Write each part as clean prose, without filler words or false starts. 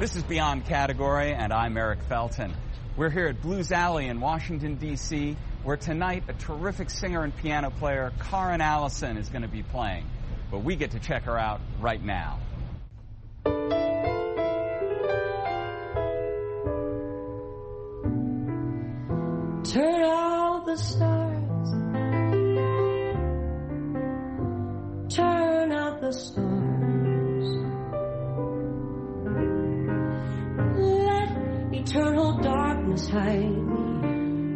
This is Beyond Category, and I'm Eric Felton. We're here at Blues Alley in Washington, D.C., where tonight a terrific singer and piano player, Karen Allison, is going to be playing. But we get to check her out right now. Turn out the stars. Turn out the stars. Let eternal darkness hide me.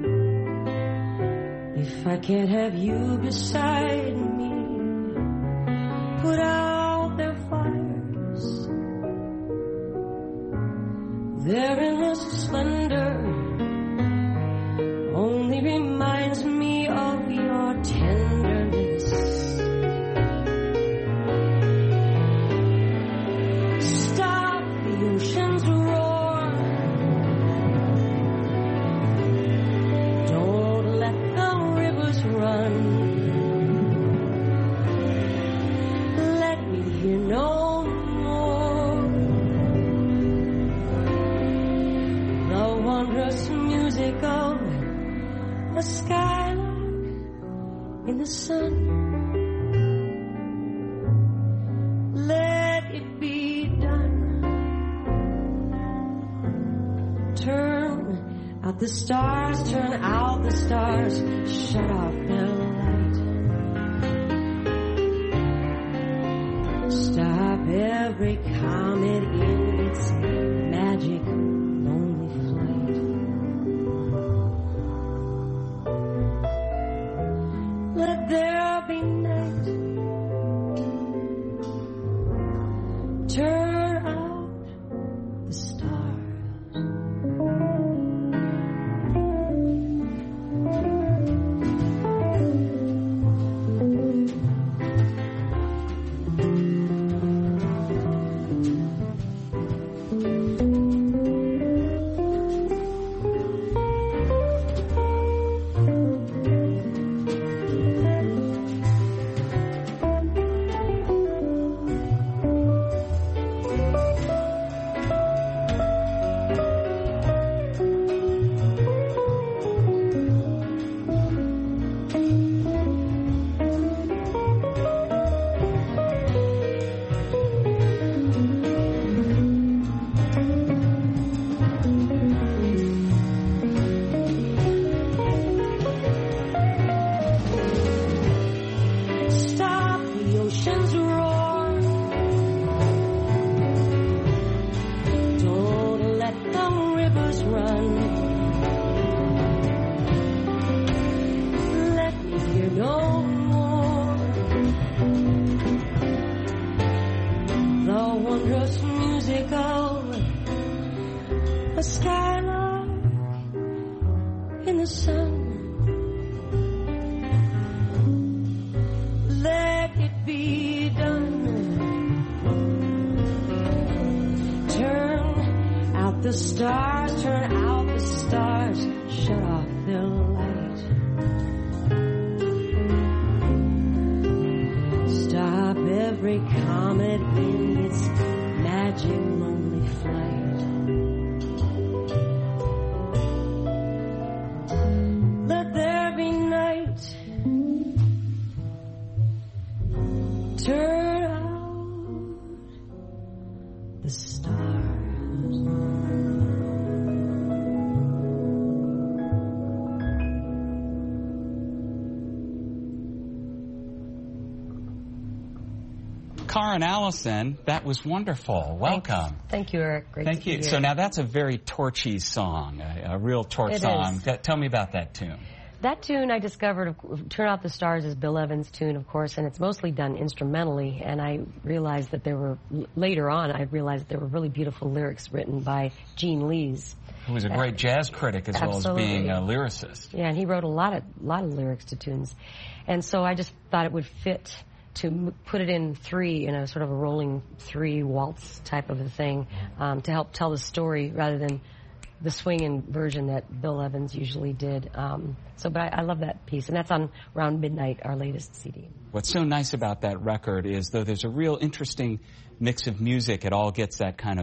If I can't have you beside me, put out their fires. Their endless splendor only reminds me of your tenderness. Stop the ocean's roar. Don't let the rivers run. Let me hear no more the wondrous music of a skylark in the sun. Let it be done. Turn out the stars, turn out the stars, shut off the light. Stop every comet in its magic lonely flight. Let there be night. Turn out the stars. The stars, turn out the stars, shut off the light. Stop every comet in its magic lonely flight. Let there be night. Turn out the stars. Karen Allison, that was wonderful. Welcome. Thank you, Eric. Great Thank to be you. here. So now that's a very torchy song, a real torch song. Tell me about that tune. That tune I discovered, Turn Out the Stars, is Bill Evans' tune, of course, and it's mostly done instrumentally. And I realized that later on, I realized that there were really beautiful lyrics written by Gene Lees, who was a great jazz critic as well as being a lyricist. Yeah, and he wrote a lot of lyrics to tunes. And so I just thought it would fit to put it in three, in a sort of a rolling three waltz type of a thing, to help tell the story rather than the swinging version that Bill Evans usually did. But I love that piece, and that's on Around Midnight, our latest CD. What's so nice about that record is, though there's a real interesting mix of music, it all gets that kind of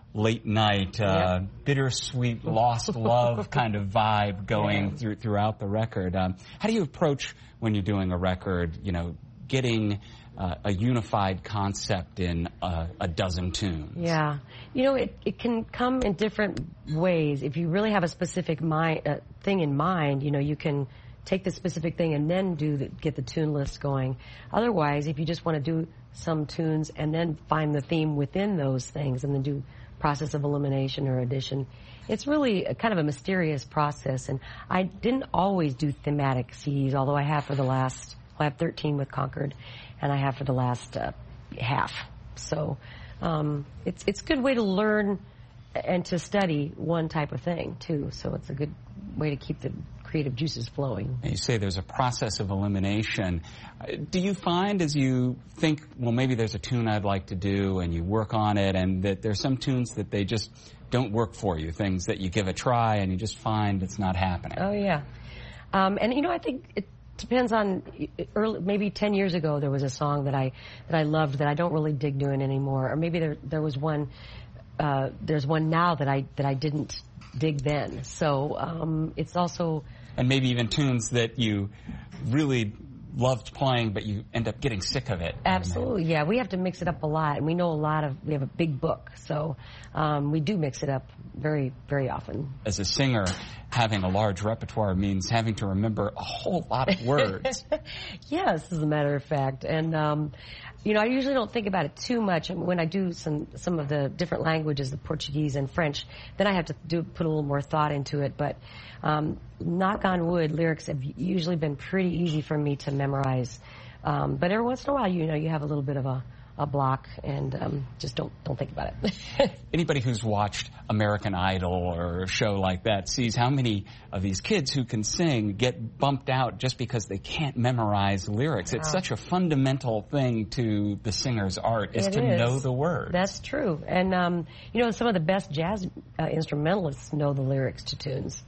late night, bittersweet, lost love kind of vibe going throughout the record. How do you approach when you're doing a record, you know, getting a unified concept in a dozen tunes? Yeah. You know, it can come in different ways. If you really have a specific thing in mind, you know, you can take the specific thing and then get the tune list going. Otherwise, if you just want to do some tunes and then find the theme within those things and then do process of elimination or addition, it's really kind of a mysterious process. And I didn't always do thematic CDs, although I have for the last, I have 13 with Concord, and I have for the last half. So it's a good way to learn and to study one type of thing, too. So it's a good way to keep the creative juices flowing. You say there's a process of elimination. Do you find as you think, well, maybe there's a tune I'd like to do, and you work on it, and that there's some tunes that they just don't work for you, things that you give a try and you just find it's not happening? Oh, yeah. And, you know, I think it depends on, maybe 10 years ago there was a song that I loved that I don't really dig doing anymore. Or maybe there was one, there's one now that I didn't dig then. So it's also... And maybe even tunes that you really loved playing, but you end up getting sick of it. Absolutely, yeah. We have to mix it up a lot, and we have a big book, so we do mix it up very, very often. As a singer, having a large repertoire means having to remember a whole lot of words. Yes, as a matter of fact. And, you know, I usually don't think about it too much. When I do some of the different languages, the Portuguese and French, then I have to put a little more thought into it. But knock on wood, lyrics have usually been pretty easy for me to memorize. But every once in a while, you know, you have a little bit of a block, and just don't think about it. Anybody who's watched American Idol or a show like that sees how many of these kids who can sing get bumped out just because they can't memorize lyrics. It's such a fundamental thing to the singer's art is to know the words. That's true. And, you know, some of the best jazz instrumentalists know the lyrics to tunes.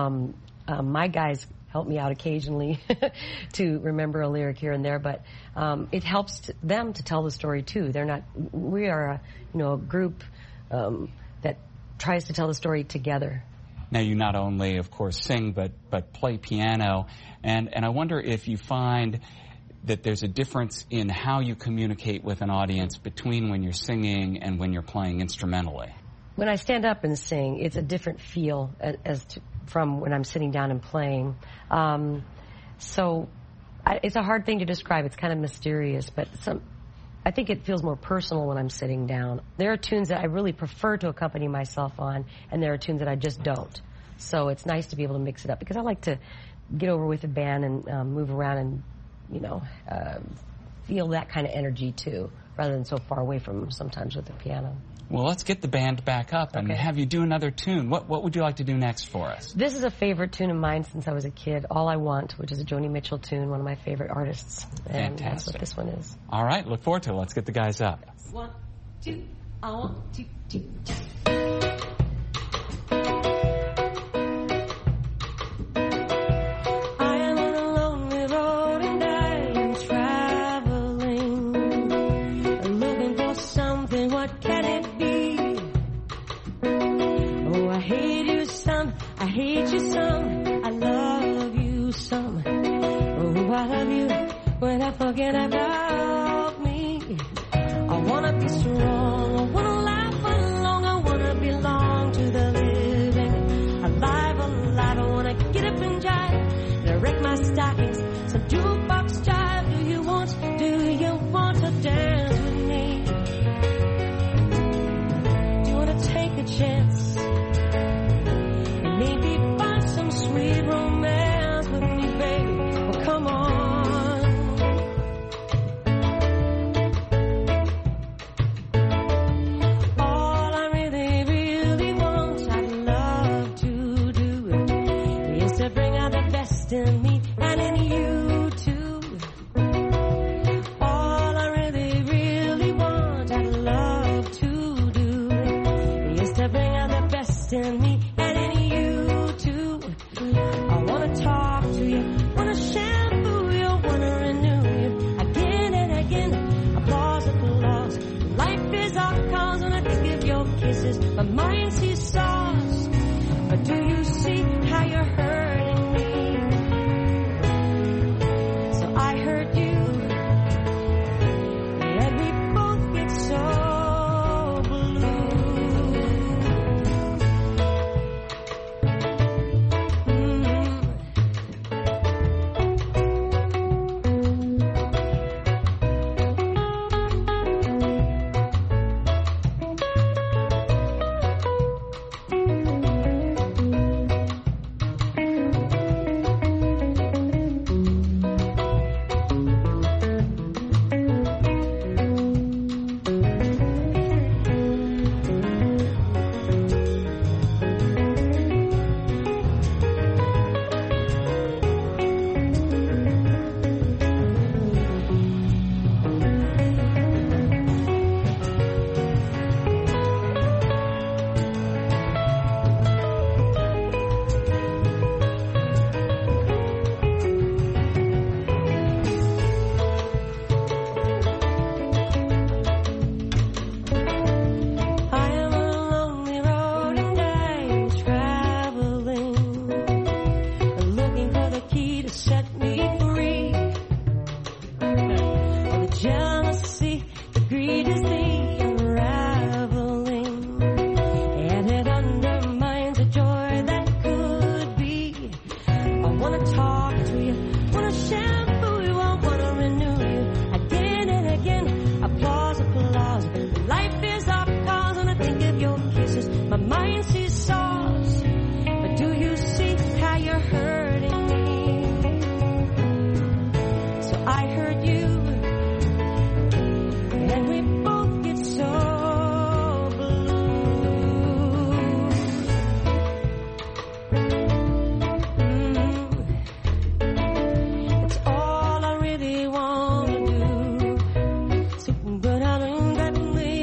My guys help me out occasionally to remember a lyric here and there, but it helps them to tell the story too. We are a group that tries to tell the story together. Now you not only, of course, sing, but play piano, and I wonder if you find that there's a difference in how you communicate with an audience between when you're singing and when you're playing instrumentally. When I stand up and sing, it's a different feel from when I'm sitting down and playing. It's a hard thing to describe. It's kind of mysterious, but I think it feels more personal when I'm sitting down. There are tunes that I really prefer to accompany myself on, and there are tunes that I just don't. So it's nice to be able to mix it up, because I like to get over with the band and move around and, you know, feel that kind of energy too, rather than so far away from sometimes with the piano. Well, let's get the band back up and have you do another tune. What would you like to do next for us? This is a favorite tune of mine since I was a kid, All I Want, which is a Joni Mitchell tune, one of my favorite artists. And fantastic. That's what this one is. All right, look forward to it. Let's get the guys up. 1, 2, I want to. Forget about me. I wanna be strong, I wanna laugh along, I wanna belong to the living. Alive, I wanna get up and jive, and wreck my stockings. Some jukebox jive. Do you want to dance with me? Do you wanna take a chance and maybe find some sweet romance with me, baby? Well, come on. In me and in you too. All I really want, I'd love to do, is to bring out the best in me and in you too. I wanna talk to you, wanna shampoo you, wanna renew you again and again. Applause. Life is our cause, and let's give your kisses wanna talk to you, wanna shampoo you, I wanna renew you again and again. Applause, applause. Life is our cause, and I think of your kisses. My mind sees stars, but do you see how you're hurting me? So I heard you, and we both get so blue. It's all I really want to do. So, but I don't get me,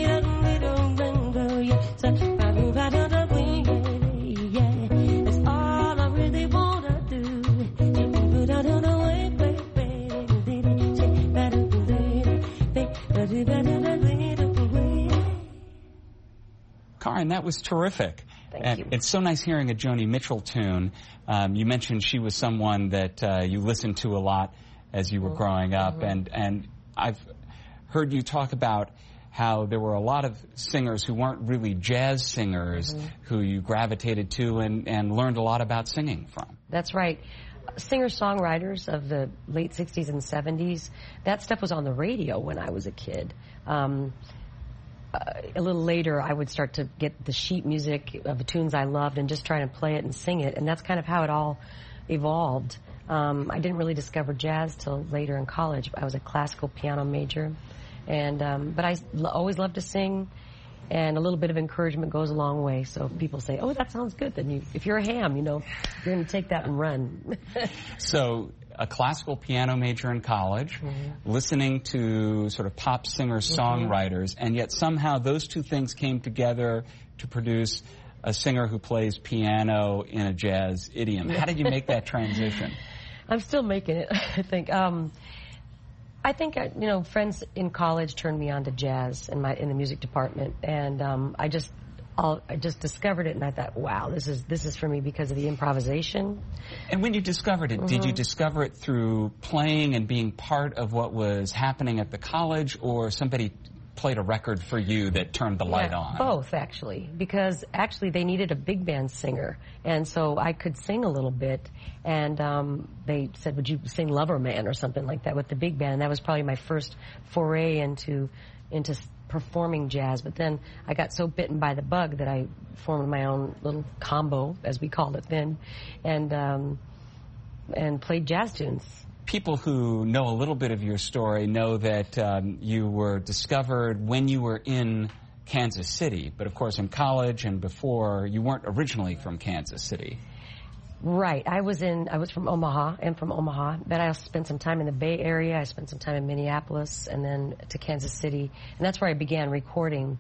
yeah. That's all I really want to do. Karin, that was terrific. Thank you. It's so nice hearing a Joni Mitchell tune. You mentioned she was someone that you listened to a lot as you were growing up, and I've heard you talk about how there were a lot of singers who weren't really jazz singers who you gravitated to and learned a lot about singing from. That's right. Singer-songwriters of the late 60s and 70s, that stuff was on the radio when I was a kid. A little later, I would start to get the sheet music of the tunes I loved and just try to play it and sing it, and that's kind of how it all evolved. I didn't really discover jazz till later in college. I was a classical piano major, and but I always loved to sing, and a little bit of encouragement goes a long way. So if people say, "Oh, that sounds good," then if you're a ham, you know, you're going to take that and run. So a classical piano major in college, listening to sort of pop singer-songwriters, and yet somehow those two things came together to produce a singer who plays piano in a jazz idiom. How did you make that transition? I'm still making it, I think. I think, you know, friends in college turned me on to jazz in the music department, and I just discovered it, and I thought, wow, this is for me because of the improvisation. And when you discovered it, did you discover it through playing and being part of what was happening at the college, or somebody played a record for you that turned the light on? Both, actually, because actually they needed a big band singer, and so I could sing a little bit, and they said, would you sing Lover Man or something like that with the big band, and that was probably my first foray into performing jazz. But then I got so bitten by the bug that I formed my own little combo, as we called it then, and played jazz tunes. People who know a little bit of your story know that you were discovered when you were in Kansas City, but of course in college and before, you weren't originally from Kansas City. Right. I was from Omaha, but I also spent some time in the Bay Area. I spent some time in Minneapolis, and then to Kansas City, and that's where I began recording.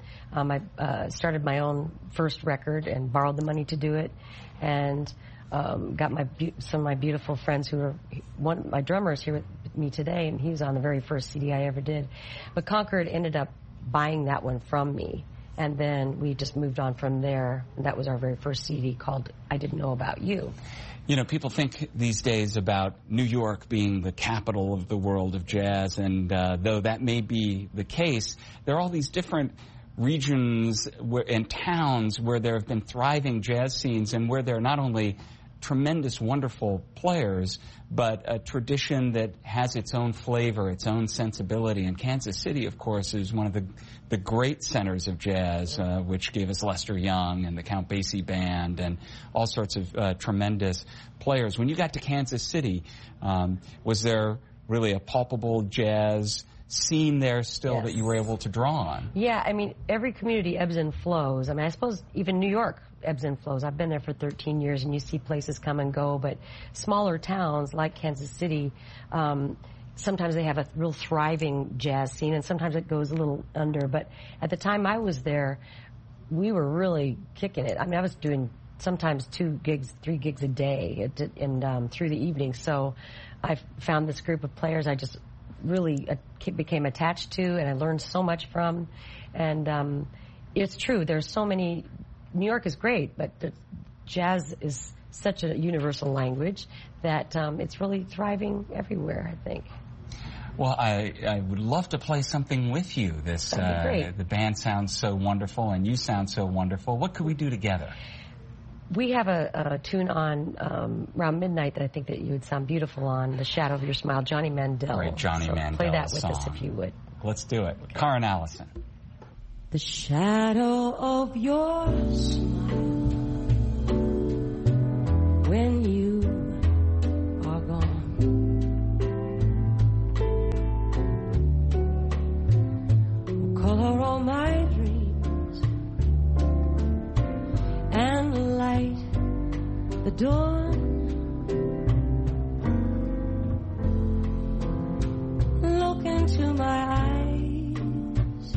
I started my own first record and borrowed the money to do it, and got some of my beautiful friends who are my drummer is here with me today, and he was on the very first CD I ever did. But Concord ended up buying that one from me, and then we just moved on from there. And that was our very first CD called I Didn't Know About You. You know, people think these days about New York being the capital of the world of jazz, and though that may be the case, there are all these different regions and towns where there have been thriving jazz scenes, and where there are not only tremendous, wonderful players, but a tradition that has its own flavor, its own sensibility. And Kansas City, of course, is one of the great centers of jazz, which gave us Lester Young and the Count Basie Band and all sorts of tremendous players. When you got to Kansas City, was there really a palpable jazz scene there still that you were able to draw on? Yeah, I mean, every community ebbs and flows. I mean, I suppose even New York ebbs and flows. I've been there for 13 years, and you see places come and go, but smaller towns like Kansas City, sometimes they have a real thriving jazz scene, and sometimes it goes a little under. But at the time I was there, we were really kicking it. I mean, I was doing sometimes 2 gigs, 3 gigs a day and through the evening. So I found this group of players I just really became attached to, and I learned so much from. And it's true, there's so many. New York is great, but jazz is such a universal language that it's really thriving everywhere, I think. Well, I would love to play something with you. That'd be great. The band sounds so wonderful, and you sound so wonderful. What could we do together? We have a tune on around midnight that I think that you would sound beautiful on, The Shadow of Your Smile, Johnny Mandel. Great Johnny Mandel play that with song. us if you would. Let's do it. Okay. Karen Allison. The shadow of your smile when you are gone will color all my dreams and light the dawn. Look into my eyes,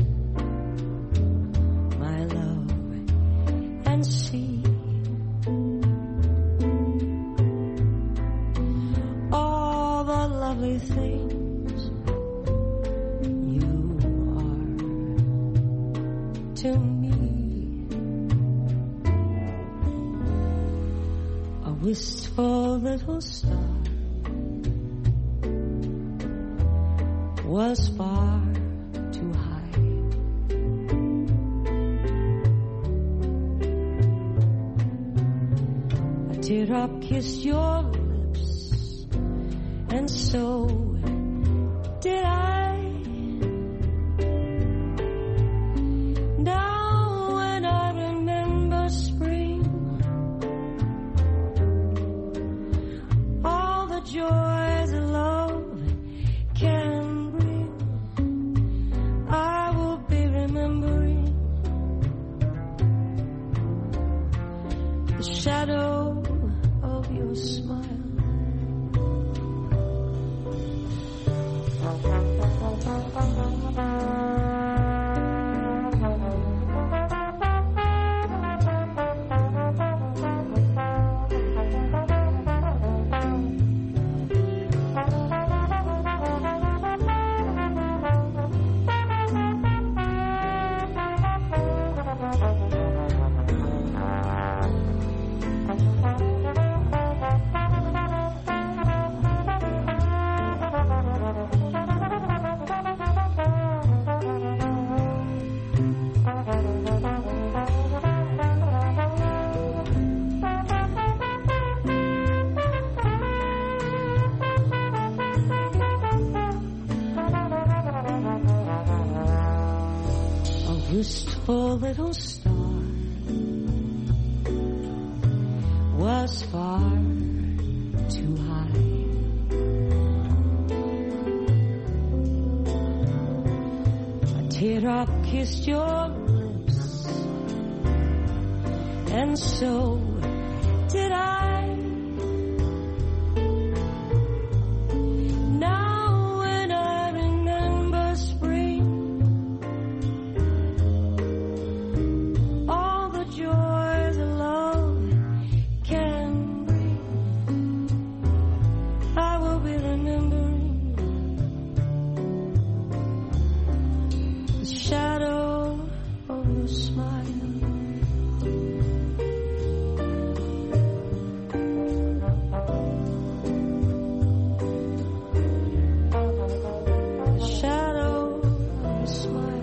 my love, and see all the lovely things you are to me. A wistful little star was far too high. A teardrop kissed your lips, and so did I. Now when I remember spring, all the joys of love can bring, I will be remembering the shadow of your smile. Wistful little star was far too high. A teardrop kissed your lips, and so did I. Now when I remember spring, joys of love can bring, I will be remembering the shadow of your smile. The shadow of your smile.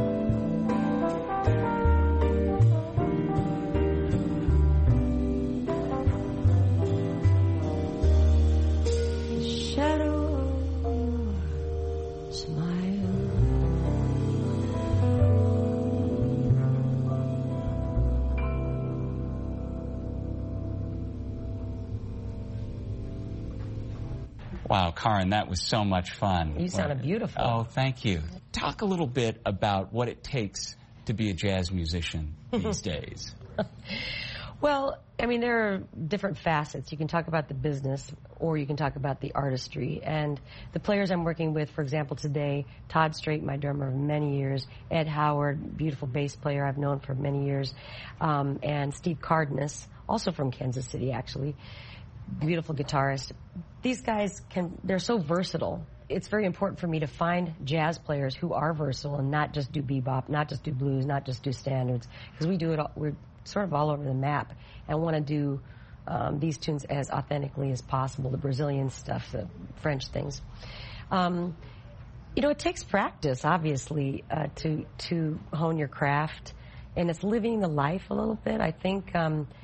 Wow, Karen, that was so much fun. You sounded beautiful. Oh, thank you. Talk a little bit about what it takes to be a jazz musician these days. Well, I mean, there are different facets. You can talk about the business, or you can talk about the artistry. And the players I'm working with, for example, today, Todd Straight, my drummer of many years, Ed Howard, beautiful bass player I've known for many years, and Steve Cardenas, also from Kansas City, actually, beautiful guitarist. These guys they're so versatile. It's very important for me to find jazz players who are versatile and not just do bebop, not just do blues, not just do standards, because we do it all, we're sort of all over the map, and want to do these tunes as authentically as possible, the Brazilian stuff, the French things. You know, it takes practice, obviously, to hone your craft, and it's living the life a little bit. I think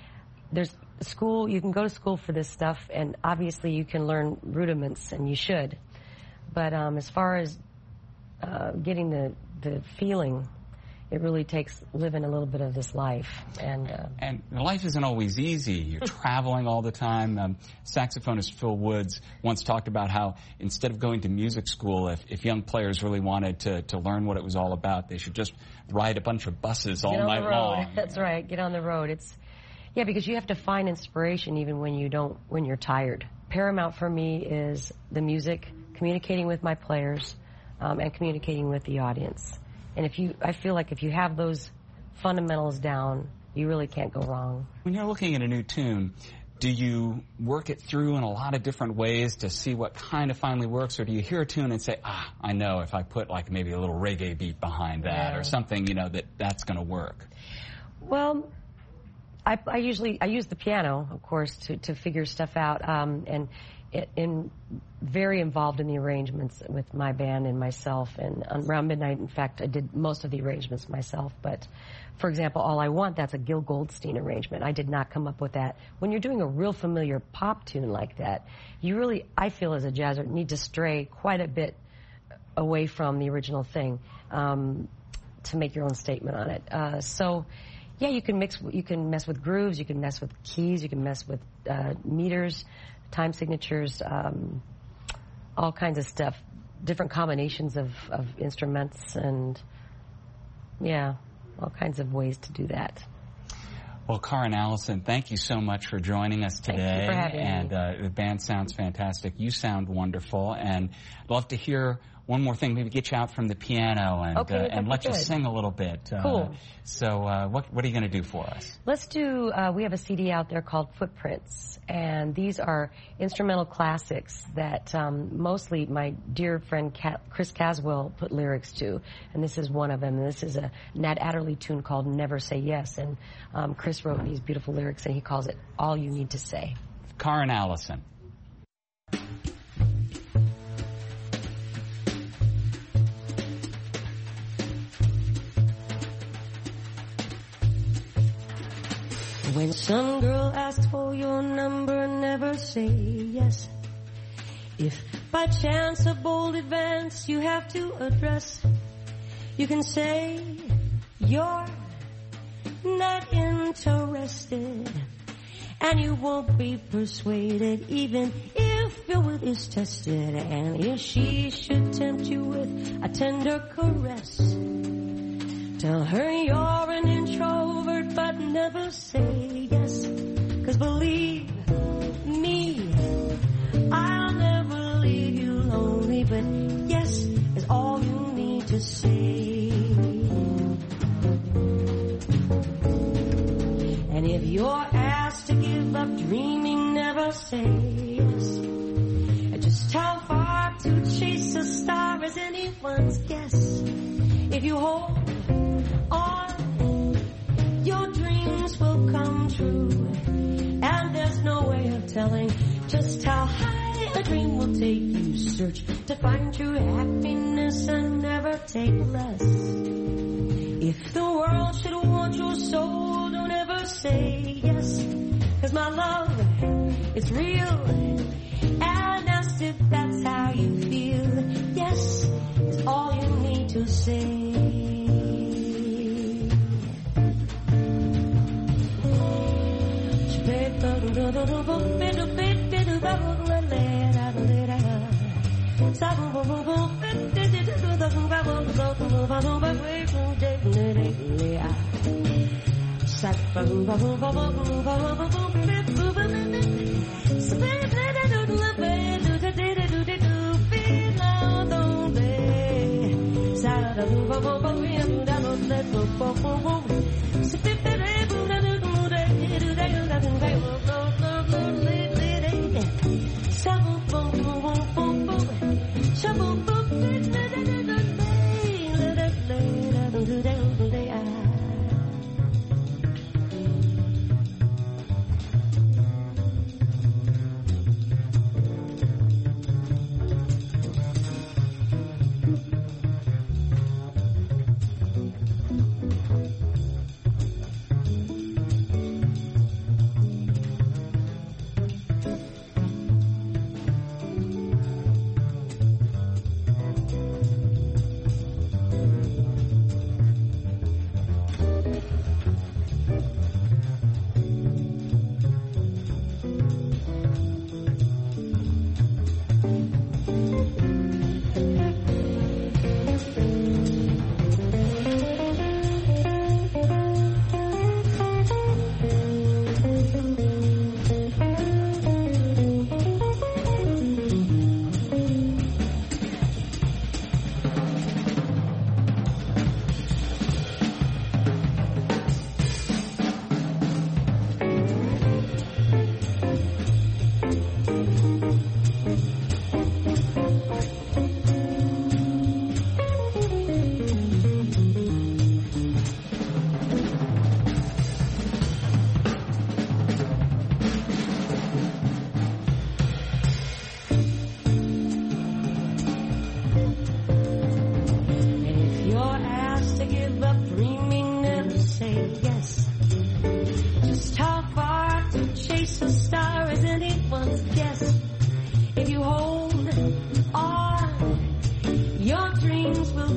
there's school, you can go to school for this stuff, and obviously you can learn rudiments, and you should. But as far as getting the feeling, it really takes living a little bit of this life. And life isn't always easy. You're traveling all the time. Saxophonist Phil Woods once talked about how instead of going to music school, if young players really wanted to learn what it was all about, they should just ride a bunch of buses all night long. That's right. Get on the road. Yeah, because you have to find inspiration even when you're tired. Paramount for me is the music, communicating with my players, and communicating with the audience. And I feel like if you have those fundamentals down, you really can't go wrong. When you're looking at a new tune, do you work it through in a lot of different ways to see what kind of finally works, or do you hear a tune and say, I know if I put like maybe a little reggae beat behind that or something, that's going to work? Well, I usually use the piano, of course, to figure stuff out, and very involved in the arrangements with my band and myself. And around midnight, in fact, I did most of the arrangements myself. But, for example, All I Want, that's a Gil Goldstein arrangement. I did not come up with that. When you're doing a real familiar pop tune like that, you really, I feel as a jazzer, need to stray quite a bit away from the original thing to make your own statement on it. So, yeah, you can mess with grooves, you can mess with keys, you can mess with meters, time signatures, all kinds of stuff, different combinations of instruments, and yeah, all kinds of ways to do that. Well, Karen Allison, thank you so much for joining us today. Thank you for having me. The band sounds fantastic. You sound wonderful, and I'd love to hear one more thing, maybe get you out from the piano and let you sing a little bit. Cool. So what are you going to do for us? Let's do, we have a CD out there called Footprints, and these are instrumental classics that mostly my dear friend Chris Caswell put lyrics to, and this is one of them. This is a Nat Adderley tune called Never Say Yes, and Chris wrote these beautiful lyrics, and he calls it All You Need to Say. Karen Allison. When some girl asks for your number, never say yes. If by chance a bold advance you have to address, you can say you're not interested, and you won't be persuaded even if your wit is tested. And if she should tempt you with a tender caress, tell her you're an introvert, but never say yes. 'Cause believe me, I'll never leave you lonely, but yes is all you need to say. And if you're asked to give up dreaming, never say yes. And just how far to chase a star is anyone's guess. If you hold on, your dreams will come true, and there's no way of telling just how high a dream will take you. Search to find true happiness and never take less. If the world should want your soul, don't ever say yes. 'Cause my love, it's real, and asked if that's how you feel. Yes is all you need to say.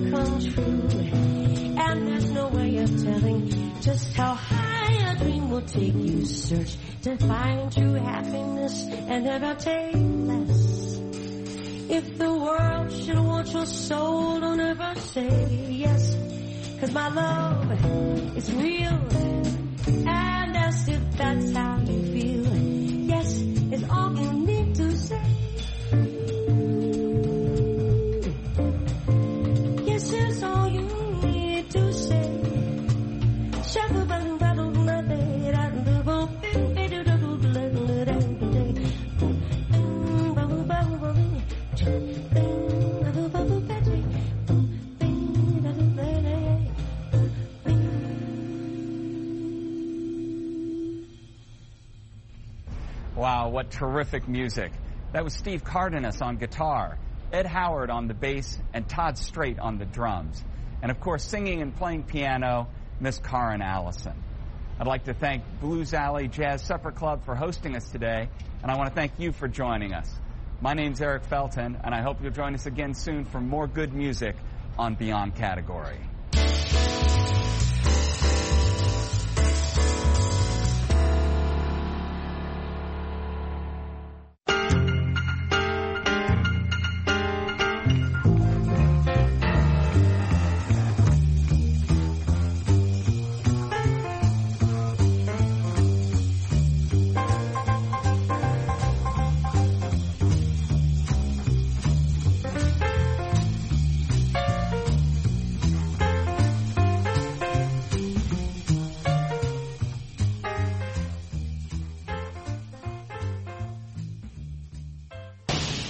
come true. And there's no way of telling just how high a dream will take you. Search to find true happiness and never take less. If the world should want your soul, don't ever say yes. 'Cause my love is real, and as if that's how you feel, yes is all you need to say. Yes is all you need to say. Wow, what terrific music. That was Steve Cardenas on guitar, Ed Howard on the bass, and Todd Straight on the drums. And of course, singing and playing piano, Miss Karen Allison. I'd like to thank Blues Alley Jazz Supper Club for hosting us today, and I want to thank you for joining us. My name's Eric Felton, and I hope you'll join us again soon for more good music on Beyond Category.